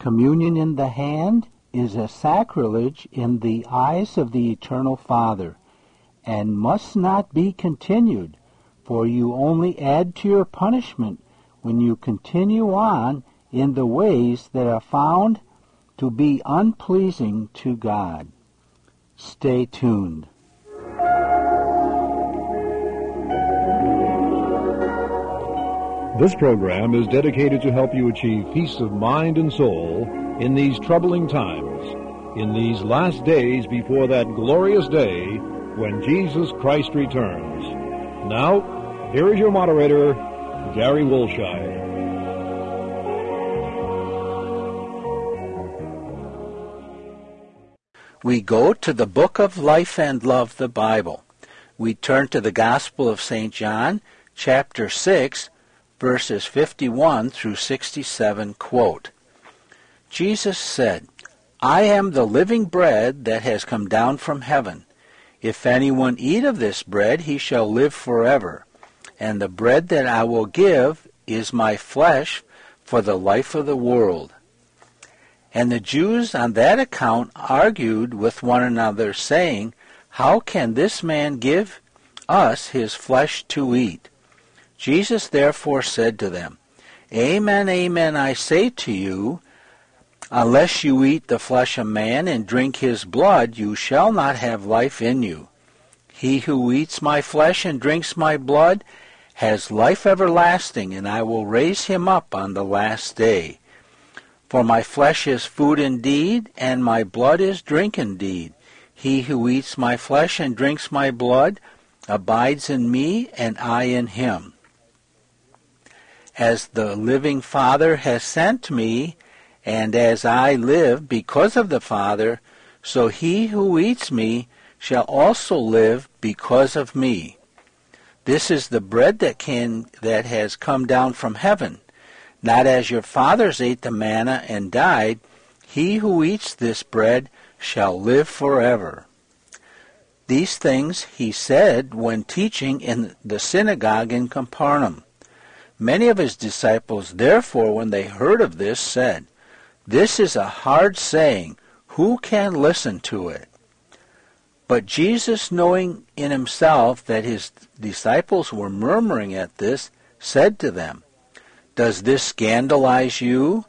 communion in the hand is a sacrilege in the eyes of the Eternal Father, and must not be continued, for you only add to your punishment when you continue on in the ways that are found to be unpleasing to God. Stay tuned. This program is dedicated to help you achieve peace of mind and soul in these troubling times, in these last days before that glorious day when Jesus Christ returns. Now, here is your moderator, Gary Wolshire. We go to the Book of Life and Love, the Bible. We turn to the Gospel of St. John, chapter 6, verses 51 through 67, quote, Jesus said, I am the living bread that has come down from heaven. If anyone eat of this bread, he shall live forever. And the bread that I will give is my flesh for the life of the world. And the Jews on that account argued with one another, saying, How can this man give us his flesh to eat? Jesus therefore said to them, Amen, amen, I say to you, unless you eat the flesh of man and drink his blood, you shall not have life in you. He who eats my flesh and drinks my blood has life everlasting, and I will raise him up on the last day. For my flesh is food indeed, and my blood is drink indeed. He who eats my flesh and drinks my blood abides in me, and I in him. As the living Father has sent me, and as I live because of the Father, so he who eats me shall also live because of me. This is the bread that has come down from heaven. Not as your fathers ate the manna and died, he who eats this bread shall live forever. These things he said when teaching in the synagogue in Capernaum. Many of his disciples, therefore, when they heard of this, said, This is a hard saying. Who can listen to it? But Jesus, knowing in himself that his disciples were murmuring at this, said to them, Does this scandalize you?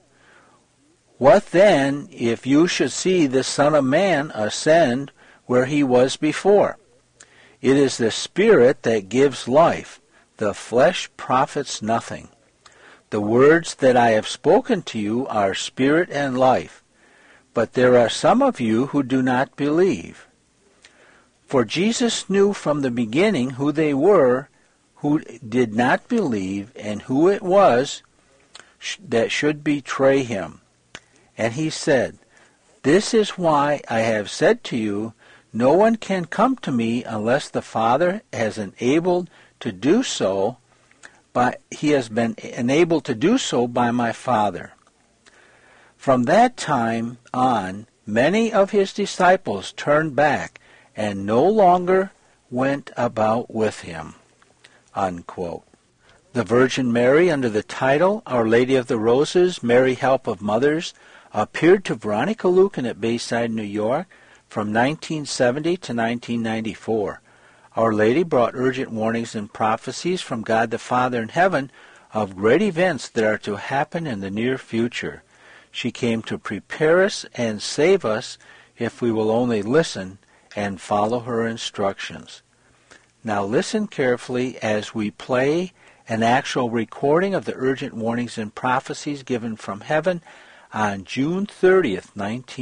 What then if you should see the Son of Man ascend where he was before? It is the Spirit that gives life. The flesh profits nothing. The words that I have spoken to you are spirit and life. But there are some of you who do not believe. For Jesus knew from the beginning who they were who did not believe, and who it was that should betray him. And he said, This is why I have said to you, no one can come to me unless the Father has enabled to do so, but he has been enabled to do so by my Father. From that time on, many of his disciples turned back and no longer went about with him. Unquote. The Virgin Mary, under the title Our Lady of the Roses, Mary Help of Mothers, appeared to Veronica Lucan at Bayside, New York, from 1970 to 1994. Our Lady brought urgent warnings and prophecies from God the Father in heaven of great events that are to happen in the near future. She came to prepare us and save us if we will only listen and follow her instructions. Now listen carefully as we play an actual recording of the urgent warnings and prophecies given from heaven on June 30th,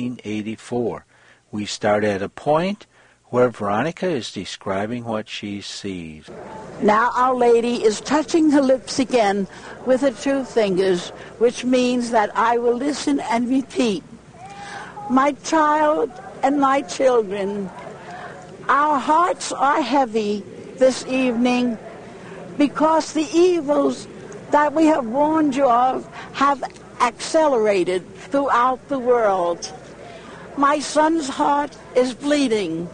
1984. We start at a point where Veronica is describing what she sees. Now Our Lady is touching her lips again with her two fingers, which means that I will listen and repeat. My child and my children, our hearts are heavy this evening because the evils that we have warned you of have accelerated throughout the world. My son's heart is bleeding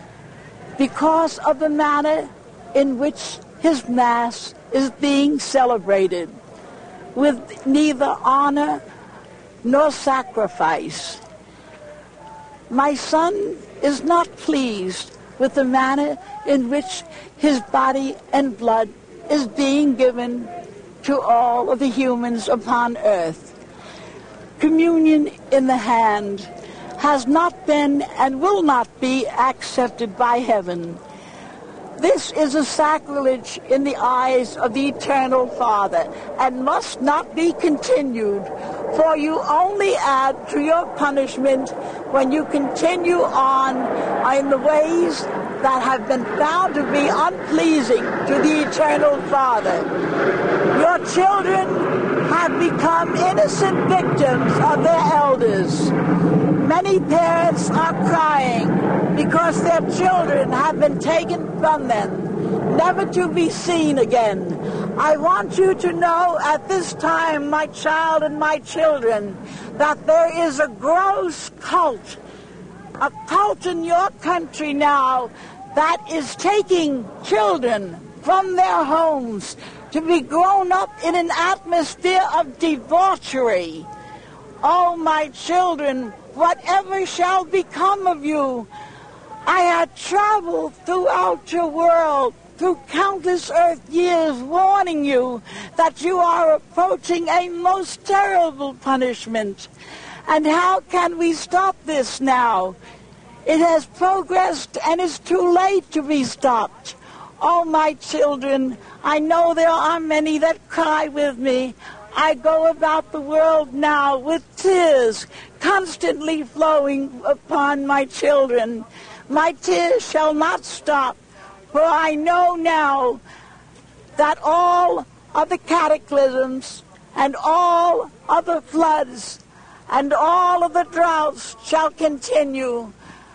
because of the manner in which his Mass is being celebrated, with neither honor nor sacrifice. My son is not pleased with the manner in which his body and blood is being given to all of the humans upon earth. Communion in the hand has not been and will not be accepted by heaven. This is a sacrilege in the eyes of the Eternal Father and must not be continued, for you only add to your punishment when you continue on in the ways that have been found to be unpleasing to the Eternal Father. Your children have become innocent victims of their elders. Many parents are crying because their children have been taken from them, never to be seen again. I want you to know at this time, my child and my children, that there is a gross cult, a cult in your country now that is taking children from their homes to be grown up in an atmosphere of debauchery. Oh, my children, whatever shall become of you? I had traveled throughout your world, through countless earth years, warning you that you are approaching a most terrible punishment. And how can we stop this now? It has progressed and is too late to be stopped. Oh, my children, I know there are many that cry with me. I go about the world now with tears constantly flowing upon my children. My tears shall not stop, for I know now that all of the cataclysms and all of the floods and all of the droughts shall continue.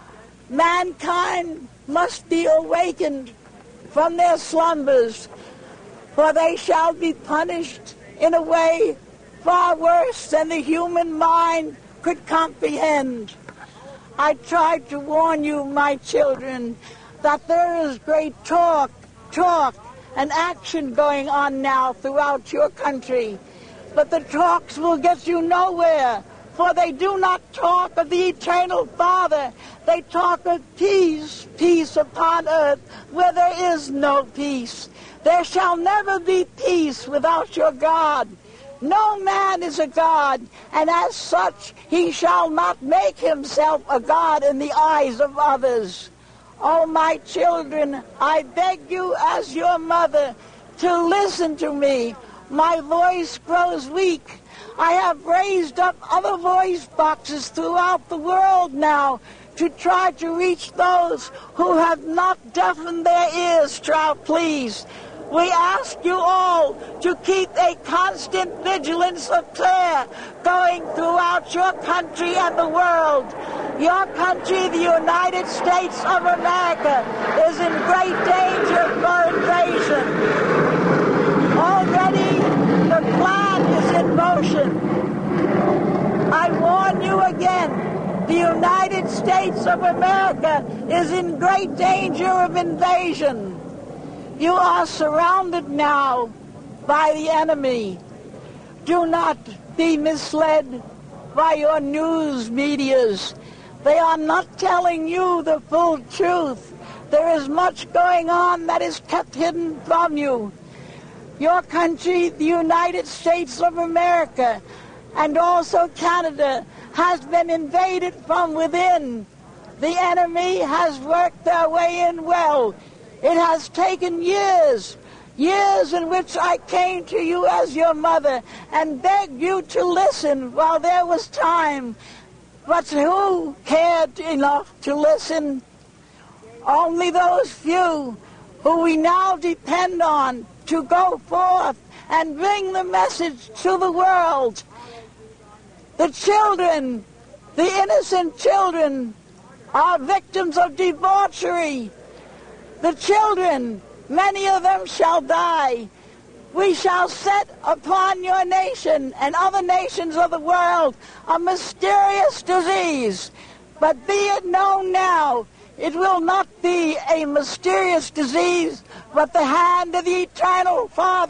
Mankind must be awakened from their slumbers, for they shall be punished in a way far worse than the human mind could comprehend. I tried to warn you, my children, that there is great talk, and action going on now throughout your country. But the talks will get you nowhere, for they do not talk of the Eternal Father. They talk of peace, peace upon earth, where there is no peace. There shall never be peace without your God. No man is a God, and as such he shall not make himself a God in the eyes of others. Oh, my children, I beg you as your mother to listen to me. My voice grows weak. I have raised up other voice boxes throughout the world now to try to reach those who have not deafened their ears to our pleas. We ask you all to keep a constant vigilance of prayer going throughout your country and the world. Your country, the United States of America, is in great danger for invasion. Already the plan is in motion. I warn you again, the United States of America is in great danger of invasion. You are surrounded now by the enemy. Do not be misled by your news medias. They are not telling you the full truth. There is much going on that is kept hidden from you. Your country, the United States of America, and also Canada, has been invaded from within. The enemy has worked their way in well. It has taken years in which I came to you as your mother and begged you to listen while there was time. But who cared enough to listen? Only those few who we now depend on to go forth and bring the message to the world. The children, the innocent children, are victims of debauchery. The children, many of them shall die. We shall set upon your nation and other nations of the world a mysterious disease. But be it known now, it will not be a mysterious disease, but the hand of the Eternal Father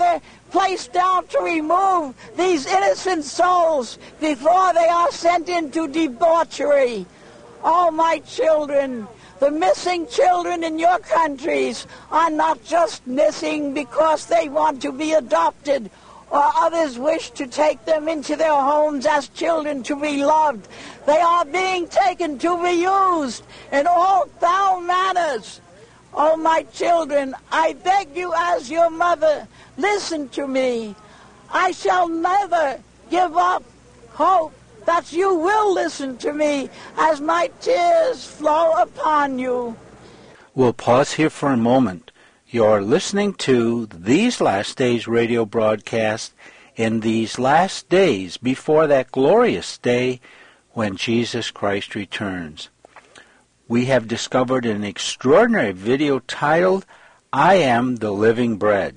placed down to remove these innocent souls before they are sent into debauchery. Oh, my children, the missing children in your countries are not just missing because they want to be adopted or others wish to take them into their homes as children to be loved. They are being taken to be used in all foul manners. Oh, my children, I beg you as your mother, listen to me. I shall never give up hope that you will listen to me as my tears flow upon you. We'll pause here for a moment. You're listening to These Last Days radio broadcast in these last days before that glorious day when Jesus Christ returns. We have discovered an extraordinary video titled, I Am the Living Bread.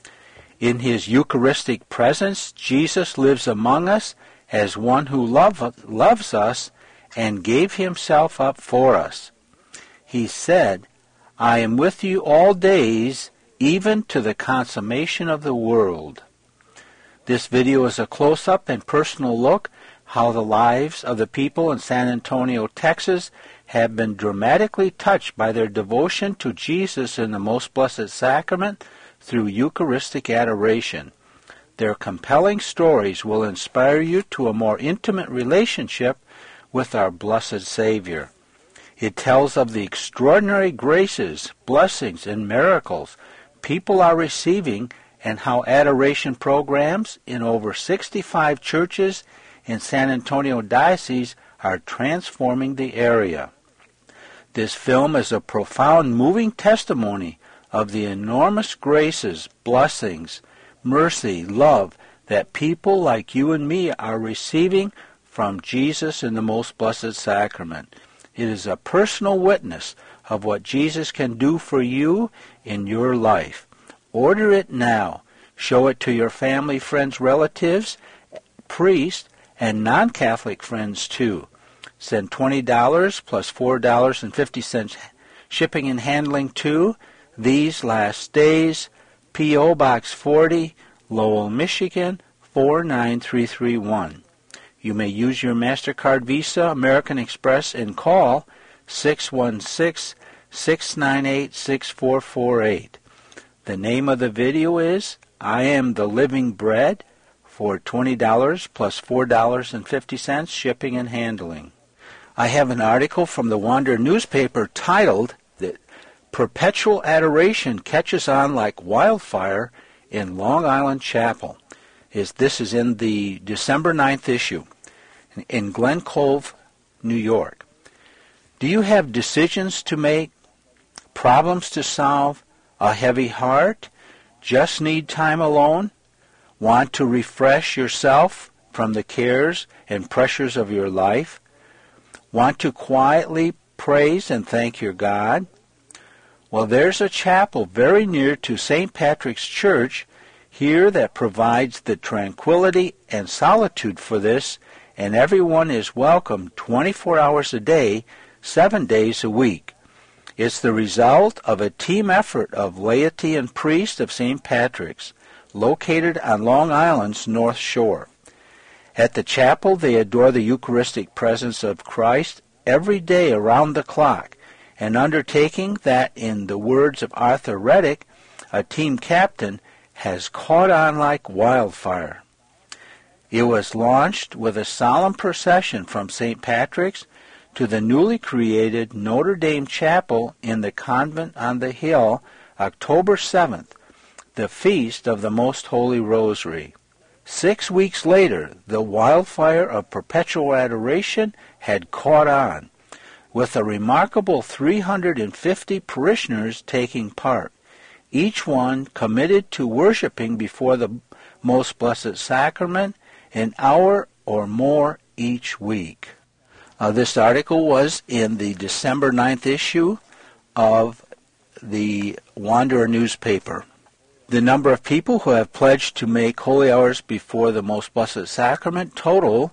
In his Eucharistic presence, Jesus lives among us as one who loves us and gave himself up for us. He said, I am with you all days, even to the consummation of the world. This video is a close-up and personal look how the lives of the people in San Antonio, Texas have been dramatically touched by their devotion to Jesus in the Most Blessed Sacrament through Eucharistic adoration. Their compelling stories will inspire you to a more intimate relationship with our blessed Savior. It tells of the extraordinary graces, blessings, and miracles people are receiving and how adoration programs in over 65 churches in San Antonio Diocese are transforming the area. This film is a profound, moving testimony of the enormous graces, blessings, mercy, love that people like you and me are receiving from Jesus in the Most Blessed Sacrament. It is a personal witness of what Jesus can do for you in your life. Order it now. Show it to your family, friends, relatives, priests, and non-Catholic friends too. Send $20 plus $4.50 shipping and handling to These Last Days, P.O. Box 40, Lowell, Michigan, 49331. You may use your MasterCard, Visa, American Express, and call 616-698-6448. The name of the video is I Am the Living Bread for $20 plus $4.50 shipping and handling. I have an article from the Wanderer newspaper titled that Perpetual Adoration Catches On Like Wildfire in Long Island Chapel. This is in the December 9th issue in Glen Cove, New York. Do you have decisions to make, problems to solve, a heavy heart, just need time alone, want to refresh yourself from the cares and pressures of your life, want to quietly praise and thank your God? Well, there's a chapel very near to St. Patrick's Church here that provides the tranquility and solitude for this, and everyone is welcome 24 hours a day, 7 days a week. It's the result of a team effort of laity and priests of St. Patrick's, located on Long Island's North Shore. At the chapel, they adore the Eucharistic presence of Christ every day around the clock, an undertaking that, in the words of Arthur Reddick, a team captain, has caught on like wildfire. It was launched with a solemn procession from St. Patrick's to the newly created Notre Dame Chapel in the Convent on the Hill, October 7th, the Feast of the Most Holy Rosary. 6 weeks later, the wildfire of perpetual adoration had caught on, with a remarkable 350 parishioners taking part, each one committed to worshiping before the Most Blessed Sacrament an hour or more each week. This article was in the December 9th issue of the Wanderer newspaper. The number of people who have pledged to make holy hours before the Most Blessed Sacrament total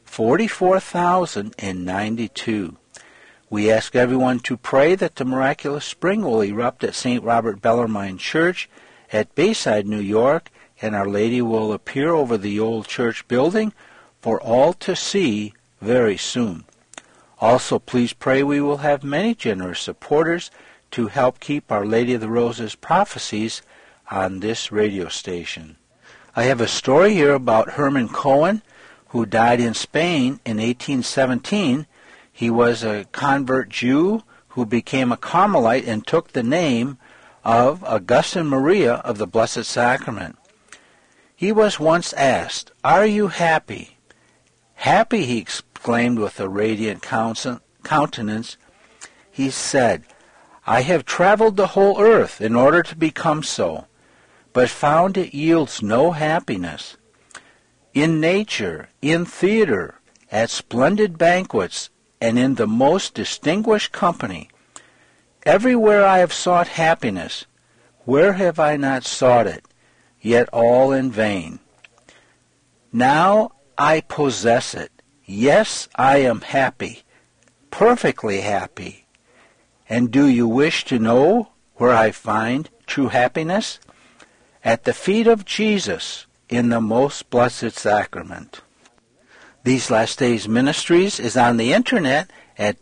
44,092. We ask everyone to pray that the miraculous spring will erupt at St. Robert Bellarmine Church at Bayside, New York, and Our Lady will appear over the old church building for all to see very soon. Also, please pray we will have many generous supporters to help keep Our Lady of the Roses prophecies on this radio station. I have a story here about Herman Cohen, who died in Spain in 1817. He was a convert Jew who became a Carmelite and took the name of Augustine Maria of the Blessed Sacrament. He was once asked, "Are you happy?" "Happy," he exclaimed with a radiant countenance. He said, "I have traveled the whole earth in order to become so, but found it yields no happiness. In nature, in theater, at splendid banquets, and in the most distinguished company, everywhere I have sought happiness. Where have I not sought it? Yet all in vain. Now I possess it. Yes, I am happy, perfectly happy. And do you wish to know where I find true happiness? At the feet of Jesus in the most blessed sacrament." These Last Days Ministries is on the internet at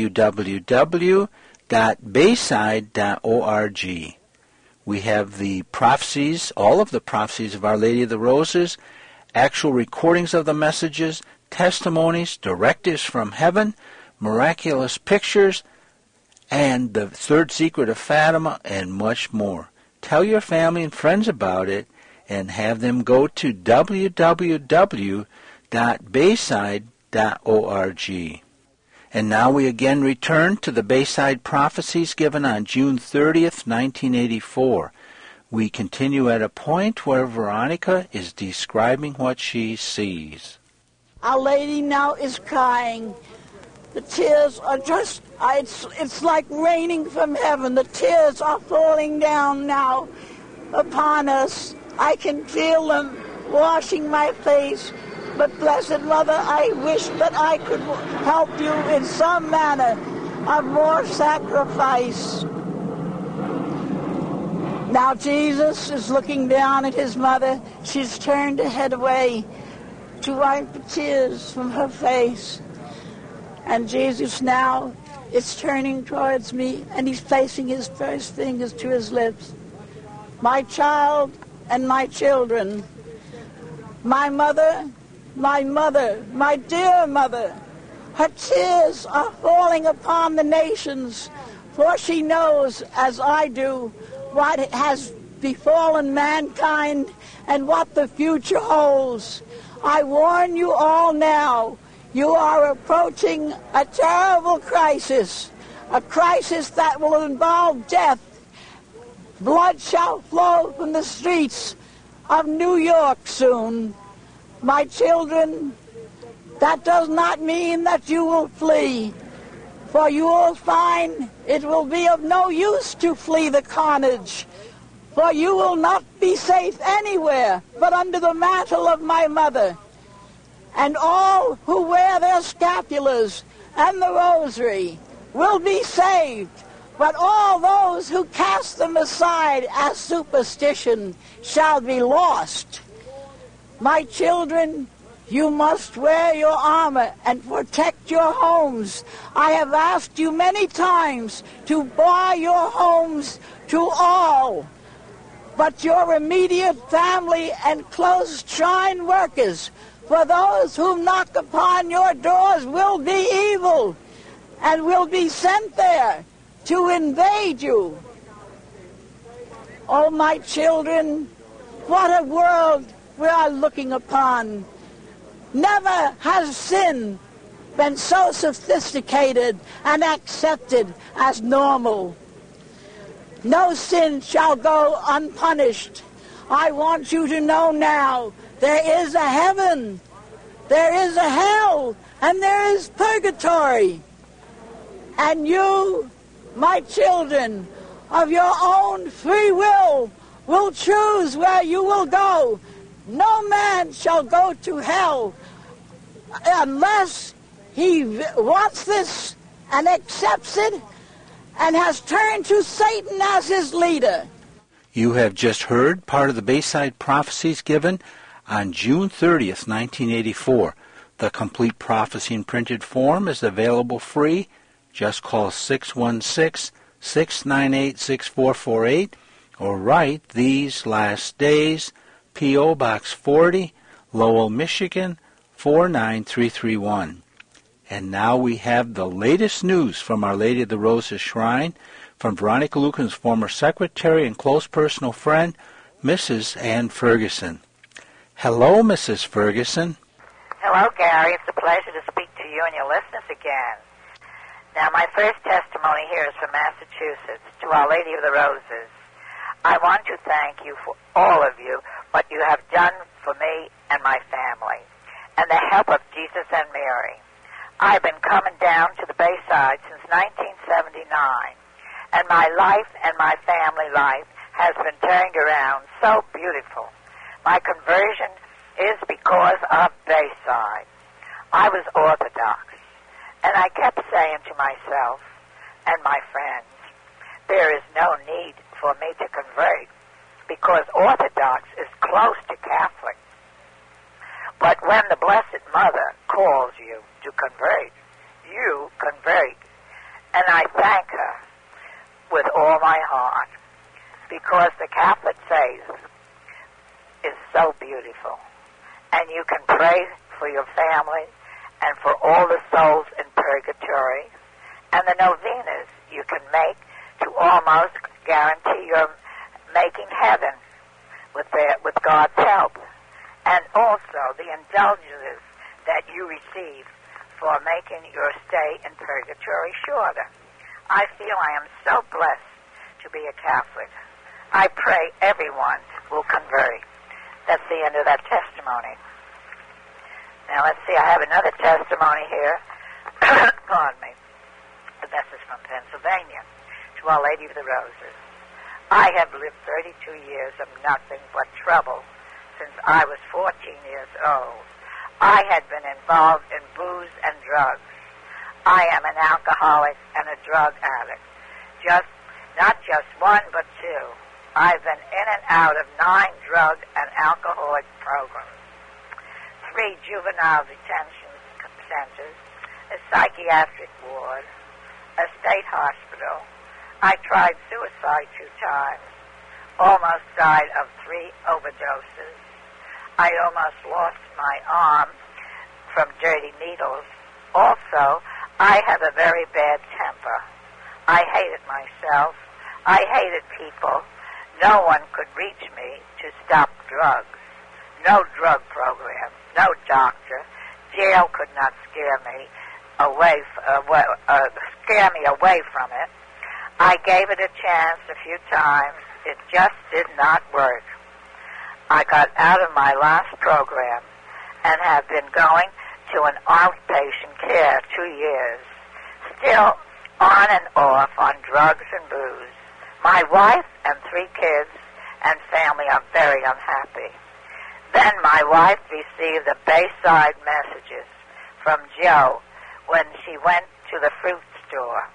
www.bayside.org. We have the prophecies, all of the prophecies of Our Lady of the Roses, actual recordings of the messages, testimonies, directives from heaven, miraculous pictures, and the third secret of Fatima, and much more. Tell your family and friends about it, and have them go to www.bayside.org. And now we again return to the Bayside prophecies given on June 30th, 1984. We continue at a point where Veronica is describing what she sees. Our Lady now is crying. The tears are just, it's like raining from heaven. The tears are falling down now upon us. I can feel them washing my face. But, Blessed Mother, I wish that I could help you in some manner of more sacrifice. Now Jesus is looking down at his mother. She's turned her head away to wipe the tears from her face. And Jesus now is turning towards me, and he's placing his first fingers to his lips. My child and my children, my mother, my dear mother, her tears are falling upon the nations, for she knows, as I do, what has befallen mankind and what the future holds. I warn you all now, you are approaching a terrible crisis, a crisis that will involve death. Blood shall flow from the streets of New York soon. My children, that does not mean that you will flee, for you will find it will be of no use to flee the carnage, for you will not be safe anywhere but under the mantle of my mother. And all who wear their scapulars and the rosary will be saved, but all those who cast them aside as superstition shall be lost. My children, you must wear your armor and protect your homes. I have asked you many times to bar your homes to all, but your immediate family and close shrine workers, for those who knock upon your doors will be evil and will be sent there to invade you. Oh, my children, what a world we are looking upon. Never has sin been so sophisticated and accepted as normal. No sin shall go unpunished. I want you to know now, there is a heaven, there is a hell, and there is purgatory. And you, my children, of your own free will choose where you will go. No man shall go to hell unless he wants this and accepts it and has turned to Satan as his leader. You have just heard part of the Bayside Prophecies given on June 30th, 1984. The complete prophecy in printed form is available free. Just call 616-698-6448 or write These Last Days, P.O. Box 40, Lowell, Michigan, 49331. And now we have the latest news from Our Lady of the Roses Shrine from Veronica Lucan's former secretary and close personal friend, Mrs. Ann Ferguson. Hello, Mrs. Ferguson. Hello, Gary. It's a pleasure to speak to you and your listeners again. Now, my first testimony here is from Massachusetts to Our Lady of the Roses. I want to thank you for all of you, what you have done for me and my family, and the help of Jesus and Mary. I've been coming down to the Bayside since 1979, and my life and my family life has been turned around so beautiful. My conversion is because of Bayside. I was Orthodox, and I kept saying to myself and my friends, there is no need for me to convert because Orthodox is close to Catholic. But when the Blessed Mother calls you to convert, you convert. And I thank her with all my heart because the Catholic faith is so beautiful. And you can pray for your family and for all the souls in purgatory. And the novenas you can make to almost guarantee you're making heaven with God's help. And also the indulgences that you receive for making your stay in purgatory shorter. I feel I am so blessed to be a Catholic. I pray everyone will convert. That's the end of that testimony. Now let's see, I have another testimony here. Pardon me. This is from Pennsylvania to Our Lady of the Roses. I have lived 32 years of nothing but trouble since I was 14 years old. I had been involved in booze and drugs. I am an alcoholic and a drug addict. Not just one, but two. I've been in and out of 9 drug and alcoholic programs, 3 juvenile detention centers, a psychiatric ward, a state hospital. I tried suicide 2 times, almost died of 3 overdoses. I almost lost my arm from dirty needles. Also, I have a very bad temper. I hated myself. I hated people. No one could reach me to stop drugs. No drug program, no doctor. Jail could not scare me away from it. I gave it a chance a few times. It just did not work. I got out of my last program and have been going to an outpatient care 2 years. Still on and off on drugs and booze. My wife and 3 kids and family are very unhappy. Then my wife received the Bayside messages from Joe when she went to the fruit store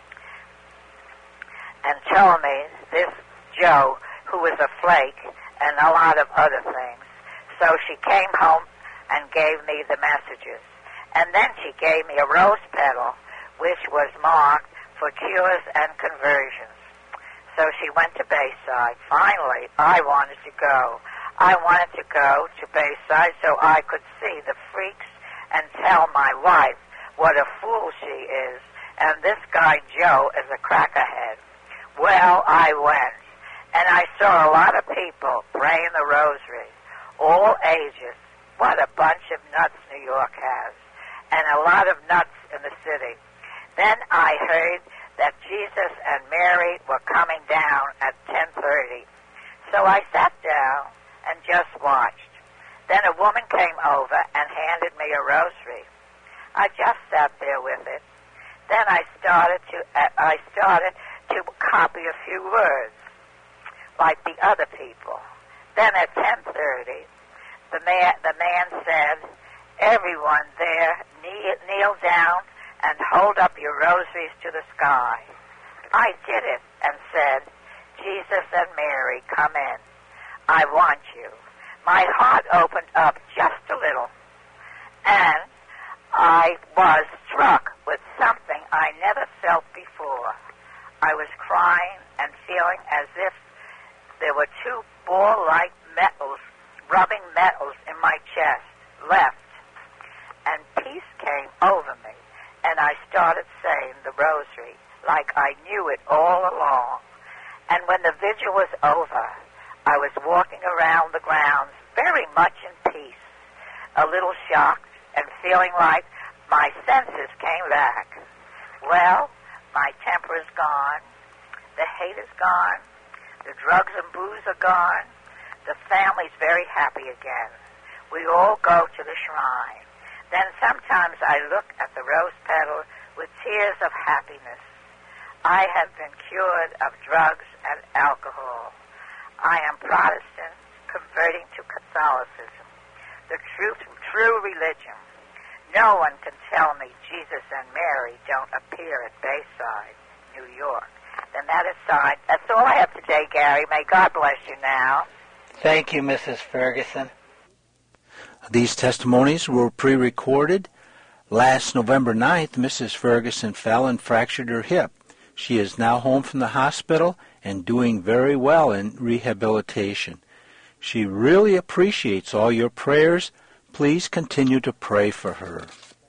and told me this Joe, who was a flake and a lot of other things. So she came home and gave me the messages. And then she gave me a rose petal, which was marked for cures and conversions. So she went to Bayside. Finally, I wanted to go. I wanted to go to Bayside so I could see the freaks and tell my wife what a fool she is, and this guy Joe is a crackerhead. Well, I went, and I saw a lot of people praying the rosary, all ages. What a bunch of nuts New York has, and a lot of nuts in the city. Then I heard that Jesus and Mary were coming down at 10:30. So I sat down and just watched. Then a woman came over and handed me a rosary. I just sat there with it. Then I started to copy a few words, like the other people. Then at 10:30, the man said, "Everyone there, kneel down and hold up your rosaries to the sky." I did it and said, Jesus and Mary, come in. I want you. My heart opened up just a little, and I was struck with something I never felt before. I was crying and feeling as if there were two ball-like metals, rubbing metals in my chest, left. And peace came over me, and I started saying the rosary like I knew it all along. And when the vigil was over, I was walking around the grounds very much in peace, a little shocked and feeling like my senses came back. Well, my temper is gone, the hate is gone, the drugs and booze are gone, the family's very happy again. We all go to the shrine. Then sometimes I look at the rose petal with tears of happiness. I have been cured of drugs and alcohol. I am Protestant, converting to Catholicism, the true religion. No one can tell me Jesus and Mary don't appear at Bayside, New York. Then that aside, that's all I have today, Gary. May God bless you now. Thank you, Mrs. Ferguson. These testimonies were pre-recorded. Last November 9th, Mrs. Ferguson fell and fractured her hip. She is now home from the hospital and doing very well in rehabilitation. She really appreciates all your prayers. Please continue to pray for her.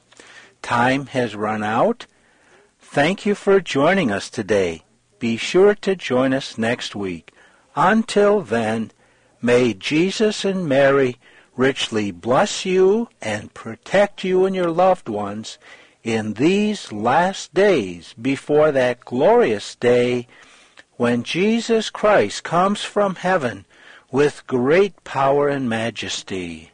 Time has run out. Thank you for joining us today. Be sure to join us next week. Until then, may Jesus and Mary richly bless you and protect you and your loved ones in these last days before that glorious day when Jesus Christ comes from heaven with great power and majesty.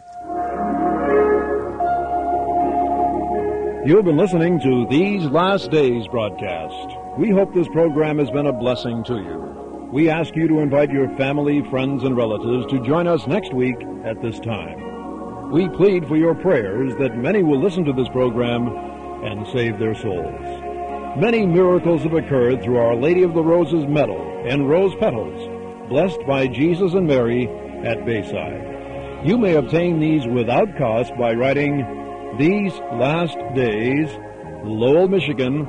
You've been listening to These Last Days broadcast. We hope this program has been a blessing to you. We ask you to invite your family, friends, and relatives to join us next week at this time. We plead for your prayers that many will listen to this program and save their souls. Many miracles have occurred through Our Lady of the Roses medal and rose petals, blessed by Jesus and Mary at Bayside. You may obtain these without cost by writing These Last Days, Lowell, Michigan,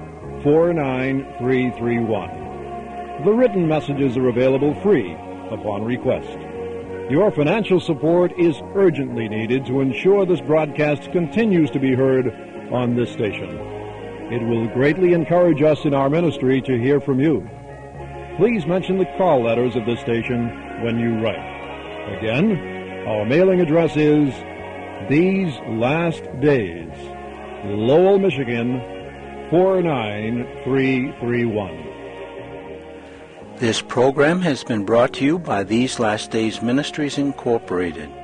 49331. The written messages are available free upon request. Your financial support is urgently needed to ensure this broadcast continues to be heard on this station. It will greatly encourage us in our ministry to hear from you. Please mention the call letters of this station when you write. Again, our mailing address is These Last Days, Lowell, Michigan, 49331. This program has been brought to you by These Last Days Ministries, Incorporated.